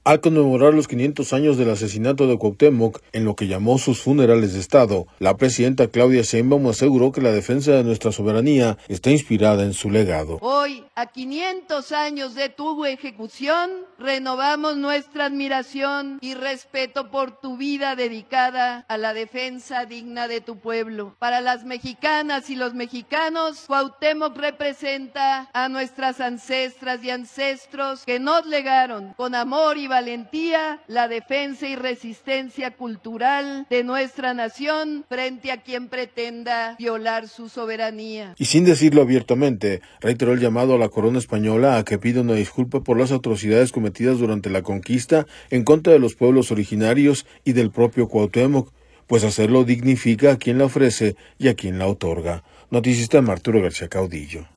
Al conmemorar los 500 años del asesinato de Cuauhtémoc en lo que llamó sus funerales de Estado, la presidenta Claudia Sheinbaum aseguró que la defensa de nuestra soberanía está inspirada en su legado. Hoy, a 500 años de tu ejecución, renovamos nuestra admiración y respeto por tu vida dedicada a la defensa digna de tu pueblo. Para las mexicanas y los mexicanos, Cuauhtémoc representa a nuestras ancestras y ancestros que nos legaron con amor y valentía la defensa y resistencia cultural de nuestra nación frente a quien pretenda violar su soberanía. Y sin decirlo abiertamente, reiteró el llamado a la corona española a que pida una disculpa por las atrocidades cometidas durante la conquista en contra de los pueblos originarios y del propio Cuauhtémoc, pues hacerlo dignifica a quien la ofrece y a quien la otorga. Noticias de Arturo García Caudillo.